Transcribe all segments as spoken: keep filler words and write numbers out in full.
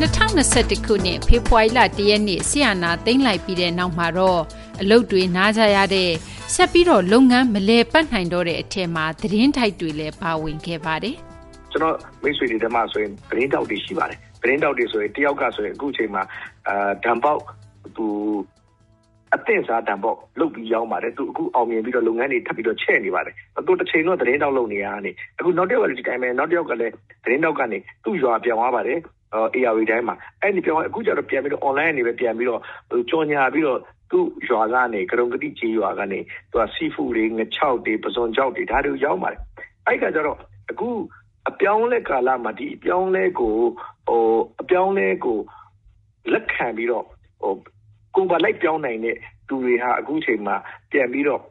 ၂၀၂၁ခုနှစ်ဖေဖော်ဝါရီလတရက်နေ့ဆီယနာသိမ်းလိုက်ပြီးတဲ့နောက်မှာတော့အလုပ်တွေနားကြရတဲ့ဆက်ပြီးတော့လုပ်ငန်းမလဲပတ်နိုင်တော့တဲ့အထက်မှာသတင်းထိုက်တွေလည်းပါဝင်ခဲ့ပါတယ်။ကျွန်တော်မိတ်ဆွေတွေတည်းမှဆိုရင်သတင်းတောက်တွေရှိပါတယ်။သတင်းတောက်တွေဆိုရင်တယောက်ကဆိုရင်အခုချိန်မှာအာဓာန်ပေါက်သူအသင့်စားတံပေါက်လုတ်ပြီးရောင်းပါတယ်သူအခုအောင်မြင်ပြီးတော့လုပ်ငန်းတွေထပ်ပြီးတော့ချဲ့နေပါတယ်သူတစ်ချိန်တော့သတင်းတောက်လုပ်နေရတာနေအခုနောက်တစ်ယောက်ကဒီတိုင်းပဲနောက်တစ်ယောက်ကလည်းသတင်းတောက်ကနေသူ့ရွာပြောင်းသွားပါတယ်အော် A R V တိုင်းမှာအဲ့ဒီပြောင်းအခုကျတော့ပြန်ပြီးတော့ online နေပဲပြန်ပြီးတော့ကြော်ညာပြီးတော့သူ့ရွာကနေကရုံကတိကြီးရွာကနေသူက seafood တွေငချောက်တွေပစွန်ချောက်တွေဒါတွေရောင်းပါတယ်အဲ့ကကြတော့အခုအပြောင်းလဲကာလမှာဒီအပြောင်းလဲကိုဟိုအပြောင်းလဲကိုလက်ခံပြီးတော့ဟိုကိုယ်ပါလိုက်ပြောင်းနိုင်တဲ့သူတွေဟာအခုချိန်မှာပြန်ပြီးတော့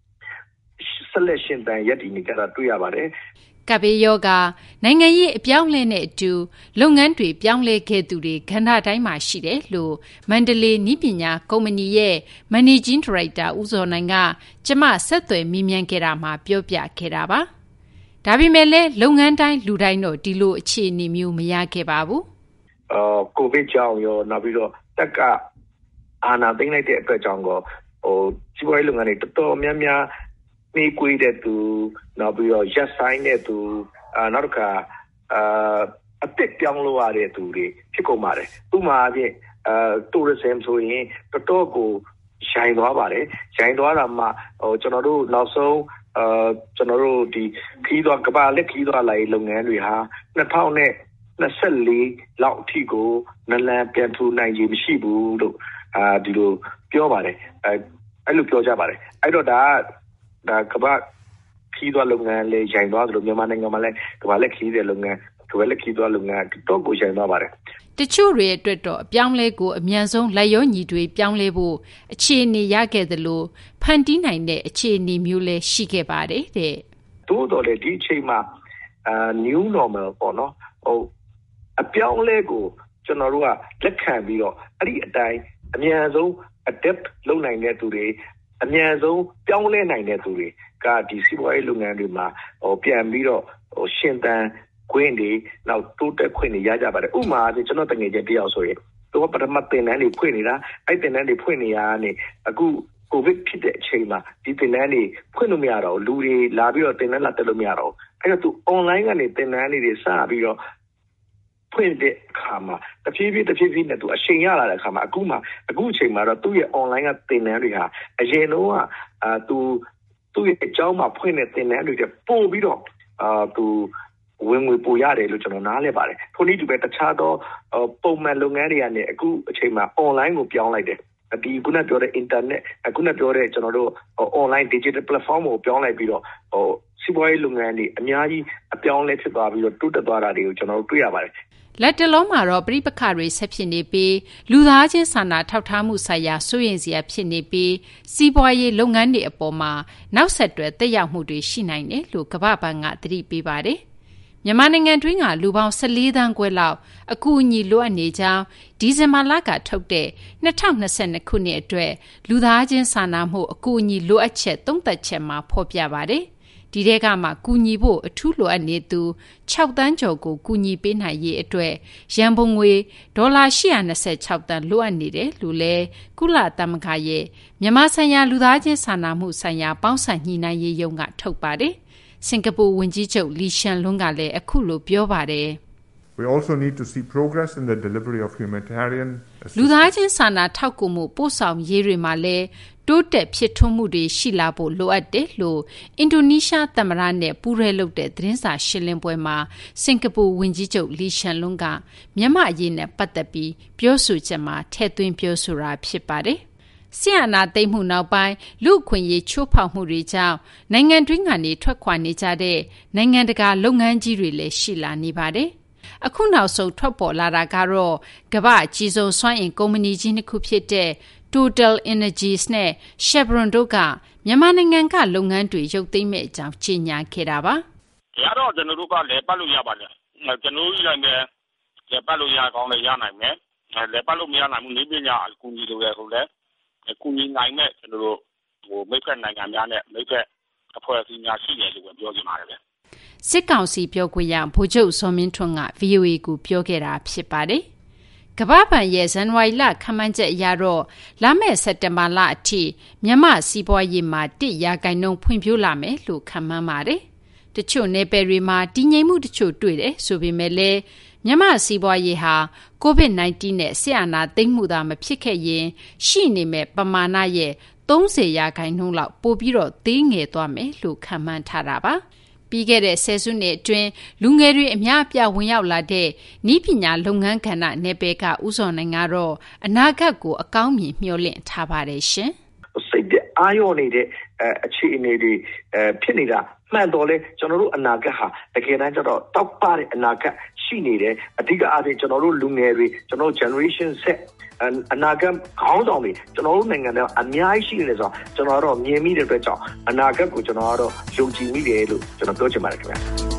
selection တန်ရက်ဒီနေကြတာတွေ့ရပါတယ်ကဘေးယောဂနိုင်ငံရေးအပြောင်းလဲနဲ့အတူလုပ်ငန်းတွေပြောင်းလဲခဲ့သူတွေကဏ္ဍတိုင်းမှာရှိတယ်လို့မန္တလေးနည်းပညာကုမ္ပဏီရဲ့ Managing Director ဦးဇော်နိုင်ကကျမဆက်သွယ်မိမြန်းခဲ့တာမှာပြောပြခဲ့တာပါဒါပေမဲ့လည်းလုပ်ငန်းတိုင်းလူတိုင်းတော့ဒီလိုအခြေအနေမျိုးမရခဲ့ပါဘူးအော်ကိုဗစ်ကြောင့်ရောနောက်ပြီးတော့တက်ကအာဏာသိမ်းလိုက်တဲ့အတွက်ကြောင့်ကိုဟိုစီးပွားရေးလုပ်ငန်းတွေတော်တော်များများနေကွေးတဲ့သူနောက်ပြီးတော့ရက်ဆိုင်တဲ့သူအာနောက်တစ်ခါအာအစ်စ်ပြောင်းလို့ရတဲ့သူတွေဖြစ်ကုန်ပါတယ်ဥပမာအဖြစ်အာ tourism ဆိုရင်တော်တော်ကိုရိုင်းသွားပါတယ်ရိုင်းသွားတာမှဟိုကျွန်တော်တို့နောက်ဆုံးအာကျွန်တော်တို့ဒီခီးသွားကဘာလက်ခီးသွားလာရေးလုပ်ငန်းတွေဟာ၂၀၂၄လောက်အထိကိုနလန်ပြန်ထူနိုင်ခြင်းမရှိဘူးလို့အာဒီလိုပြောပါတယ်အဲအဲ့လိုပြောကြပါတယ်အဲ့တော့ဒါဒါကဘာခီးသွားလုပ်ငန်းလေးရိုင်းသွားသလိုမြန်မာနိုင်ငံမှာလည်းကဘာလက်ခီးတဲ့လုပ်ငန်းကဘာလက်ခီးသွားလုပ်ငန်းတော့ကိုရိုင်းသွားပါတယ်တချို့တွေအတွက်တော့အပြောင်းလဲကိုအမြန်ဆုံးလက်ရောညီတွေပြောင်းလဲဖို့အခြေအနေရခဲ့သလိုဖန်တီးနိုင်တဲ့အခြေအနေမျိုးလည်းရှိခဲ့ပါတယ်တဲ့သို့တော်လည်းဒီအချိန်မှာအာ new normal ပေါ့နော်ဟိုအပြောင်းလဲကိုကျွန်တော်တို့ကလက်ခံပြီးတော့အဲ့ဒီအတိုင်းအမြန်ဆုံး adapt လုပ်နိုင်တဲ့သူတွေအမြန်ဆုံးပြောင်းလဲနိုင်တဲ့သူတွေကဒီစီးပွားရေးလုပ်ငန်းတွေမှာဟိုပြန်ပြီးတော့ဟိုရှင်သန်ခွင့်တွေနောက်တိုးတက်ခွင့်တွေရကြပါတယ်ဥပမာကျွန်တော်တငယ်ချင်းတယောက်ဆိုရင်သူကပထမသင်တန်းတွေဖွင့်နေတာအဲ့သင်တန်းတွေဖွင့်နေရတာအခုကိုဗစ်ဖြစ်တဲ့အချိန်မှာဒီသင်တန်းတွေဖွင့်လို့မရတော့လူတွေလာပြီးတော့သင်တန်းလာတက်လို့မရတော့အဲ့တော့သူ online ကနေသင်တန်းတွေစပြီးတော့ဖွင့်တဲ့အခါမှာတဖြည်းဖြည်းတဖြည်းဖြည်းနဲ့သူအချိန်ရလာတဲ့အခါမှာအခုမှအခုအချိန်မှာတော့သူ့ရဲ့ online ကသင်တန်းတွေဟာအရင်တော့အာသူသူ့ရဲ့အကြောင်းမှာဖွင့်တဲ့သင်တန်းတွေပို့ပြီးတော့အာသူဝင်ငွေပိုရတယ်လို့ကျွန်တော်နားလည်ပါတယ်ထို့နည်းတူပဲတခြားသောပုံမှန်လုပ်ငန်းတွေကနေအခုအချိန်မှာ online ကိုပြောင်းလိုက်တယ်ဒီခုနပြောတဲ့ internet အခုနပြောတဲ့ကျွန်တော်တို့ online digital platform ကိုပြောင်းလိုက်ပြီးတော့ဟိုစီးပွားရေးလုပ်ငန်းတွေအများကြီးအပြောင်းလဲဖြစ်သွားပြီးတော့တိုးတက်သွားတာတွေကိုကျွန်တော်တို့တွေ့ရပါတယ်လက်တလုံးမှာတော့ပြိပခတွေဆက်ဖြစ်နေပြီးလူသားချင်းစာနာထောက်ထားမှုဆိုင်ရာစိုးရိမ်စရာဖြစ်နေပြီးစီးပွားရေးလုပ်ငန်းတွေအပေါ်မှာနောက်ဆက်တွဲသက်ရောက်မှုတွေရှိနိုင်တယ်လို့ကမ္ဘာ့ဘဏ်ကသတိပေးပါတယ်မြန်မာနိုင်ငံတွင်းကလူပေါင်း၁၄သန်းခွဲလောက်အကူအညီလိုအပ်နေကြောင်းဒီဇင်ဘာလကထုတ်တဲ့၂၀၂၂ခုနှစ်အတွက်လူသားချင်းစာနာမှုအကူအညီလိုအပ်ချက်သုံးသပ်ချက်မှာဖော်ပြပါတယ်ဒီထဲကမှကူညီဖို့အထူးလိုအပ်နေသူ၆သန်းကျော်ကိုကူညီပေးနိုင်ရေးအတွက်ရန်ပုံငွေဒေါ်လာ၈၂၆သန်းလိုအပ်နေတယ်လို့လည်းကုလသမဂ္ဂရဲ့မြန်မာဆိုင်ရာလူသားချင်းစာနာမှုဆိုင်ရာပေါင်းစပ်ညှိနှိုင်းရေးရုံးကထုတ်ပါတယ်စင်ကာပူဝန်ကြီးချုပ်လီရှန်လွန်းကလည်းအခုလိုပြောပါတယ် We also need to see progress in the delivery of humanitarian assistance. လူသားချင်းစာနာထောက်ကူမှုပို့ဆောင်ရေးတွေမှာလည်းတိုးတက်ဖြစ်ထွန်းမှုတွေရှိလာဖို့လိုအပ်တယ်လို့အင်ဒိုနီးရှားသမ္မတနဲ့ပူးရဲလုပ်တဲ့သတင်းစာရှင်းလင်းပွဲမှာစင်ကာပူဝန်ကြီးချုပ်လီရှန်လွန်းကမြန်မာအရေးနဲ့ပတ်သက်ပြီးပြောဆိုချက်မှာထည့်သွင်းပြောဆိုတာဖြစ်ပါတယ်ဆီယနာသိမ်းမှုနောက်ပိုင်းလူအခွင့်အရေးချိုးဖောက်မှုတွေကြောင့်နိုင်ငံတွင်းကနေထွက်ခွာနေကြတဲ့နိုင်ငံတကာလုပ်ငန်းကြီးတွေလည်းရှိလာနေပါတယ်။အခုနောက်ဆုံးထွက်ပေါ်လာတာကတော့ကမ္ဘာ့အကြီးဆုံးစွမ်းအင်ကုမ္ပဏီကြီးနှစ်ခုဖြစ်တဲ့ Total Energies နဲ့ Chevron တို့ကမြန်မာနိုင်ငံကလုပ်ငန်းတွေရုပ်သိမ်းမဲ့အကြောင်းကြေညာခဲ့တာပါ။ဒါတော့ကျွန်တော်တို့ကလည်းပတ်လို့ရပါလေ။ကျွန်တော်တို့လည်းလည်းပတ်လို့ရကောင်းလည်းရနိုင်မယ်။လည်းပတ်လို့မရနိုင်ဘူးနေပညာအကူအညီတွေလည်းဟုတ်လဲ။ကူညီနိုင်မဲ့ကျွန်တော်တို့ဟိုမိတ်ဖက်နိုင်ငံများနဲ့မိတ်ဖက်အဖွဲ့အစည်းများရှိတယ်လို့ပြောချင်ပါတယ်ဗျစစ်ကောင်စီပြောခွင့်ရဗိုလ်ချုပ်စောမင်းထွန်းက ဗီအိုအေ ကိုပြောခဲ့တာဖြစ်ပါတယ်ကမ္ဘာ့ဘဏ်ရဲ့ဇန်နဝါရီလခန့်မှန်းချက်အရတော့လာမယ့်စက်တင်ဘာလအထိမြန်မာစီးပွားရေးမှာတစ်ရာခိုင်နှုန်းဖွံ့ဖြိုးလာမယ်လို့ခန့်မှန်းပါတယ်။တချို့နယ်ပယ်တွေမှာတည်ငြိမ်မှုတချို့တွေ့တယ်ဆိုပေမဲ့လည်းမြန်မာစီးပွားရေးဟာ ကိုဗစ် ၁၉ နဲ့ဆရာနာသိမ့်မှုသာမဖြစ်ခဲ့ရင်ရှိနေမဲ့ပမာဏရဲ့သုံးဆယ်ရာခိုင်နှုန်းလောက်ပိုပြီးတော့သေးငယ်သွားမယ်လို့ခန့်မှန်းထားတာပါ။ပြီးခဲ့တဲ့ဆယ်စုနှစ်အတွင်းလူငယ်တွေအများအပြားဝင်ရောက်လာတဲ့နည်းပညာလုပ်ငန်းကဏ္ဍနယ်ပယ်ကဦးစောနိုင်ကတော့အနာဂတ်ကိုအကောင်းမြင်မျှော်လင့်ထားပါတယ်ရှင်။စိတ်ပြအာရုံနေတဲ့အခြေအနေတွေဖြစ်နေတာမှန်တော့လေကျွန်တော်တို့အနာဂတ်ဟာတကယ်တမ်းကျတော့တောက်ပတဲ့အနာဂတ်ရှိနေတယ်အဓိကအားဖြင့်ကျွန်တော်တို့လူငယ်တွေကျွန်တော် generation set အနာဂတ်ခေါင်းဆောင်တွေကျွန်တော်တို့နိုင်ငံထဲအများကြီးရှိနေတယ်ဆိုတော့ကျွန်တော်တို့မြင်မိတဲ့အတွက်ကြောင့်အနာဂတ်ကိုကျွန်တော်ကတော့ယုံကြည်မိတယ်လို့ကျွန်တော်ပြောချင်ပါတယ်ခင်ဗျာ